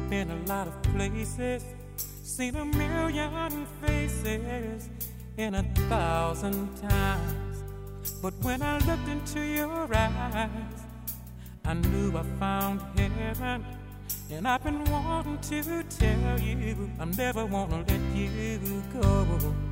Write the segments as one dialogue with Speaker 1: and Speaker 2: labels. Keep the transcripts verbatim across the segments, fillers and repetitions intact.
Speaker 1: been a lot of places, seen a million faces in a thousand times. But when I looked into your eyes, I knew I found heaven. And I've been wanting to tell you, I never wanna let you go.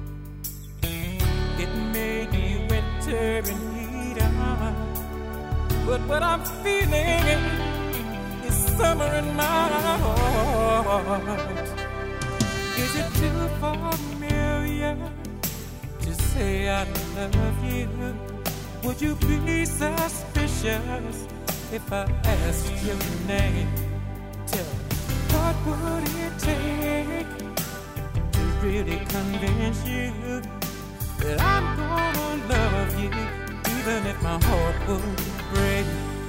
Speaker 1: It may be winter in Eden, but what I'm feeling is summer in my heart. Is it too familiar to say I love you? Would you be suspicious if I asked your name? Tell me, what would it take to really convince you that I'm gonna love you, even if my heart would break?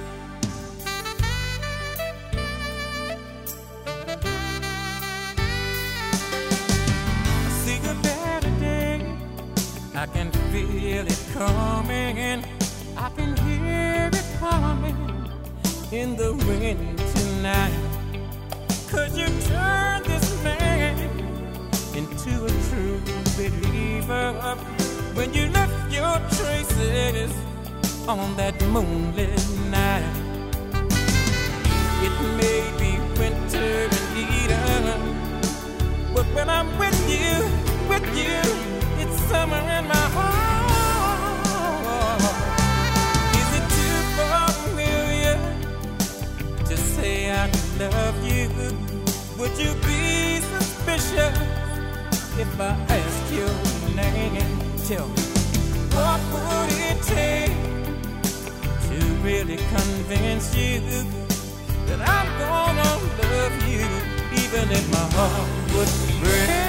Speaker 1: I see a better day, I can feel it coming, I can hear it coming in the wind tonight. Could you turn this man into a true believer when you left your traces on that moonlit night? It may be winter in Eden, but when I'm with you, with you, it's summer in my heart. Is it too familiar to say I love you? Would you be suspicious if I asked your name? Tell me, what would it take to really convince you that I'm gonna love you, even if my heart would break?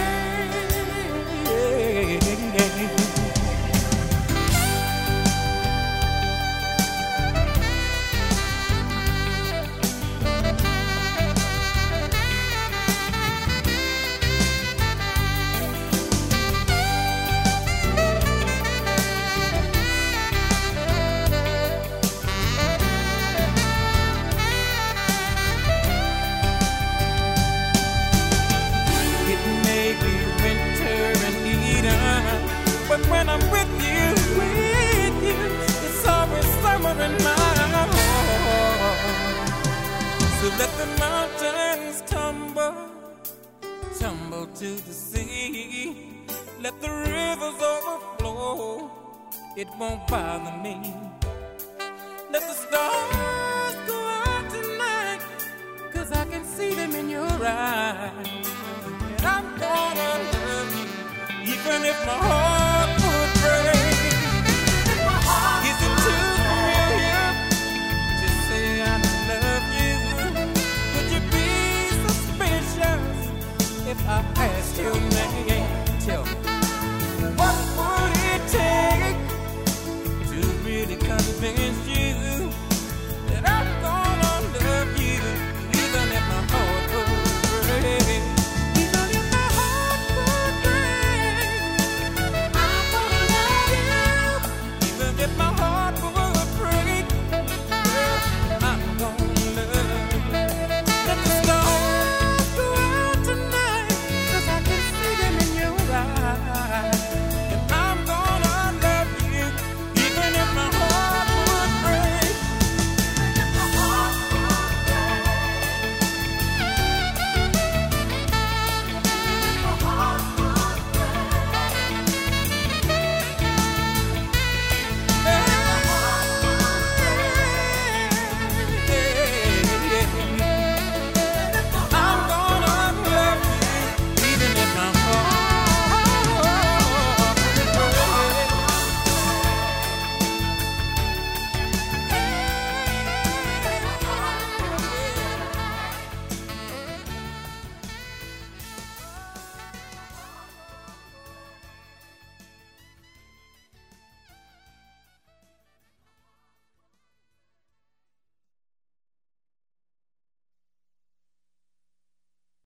Speaker 1: But when I'm with you, with you, it's always summer in my heart. So let the mountains tumble, tumble to the sea. Let the rivers overflow, it won't bother me. Let the stars go out tonight, 'cause I can see them in your eyes. And I'm gonna love you, even if my heart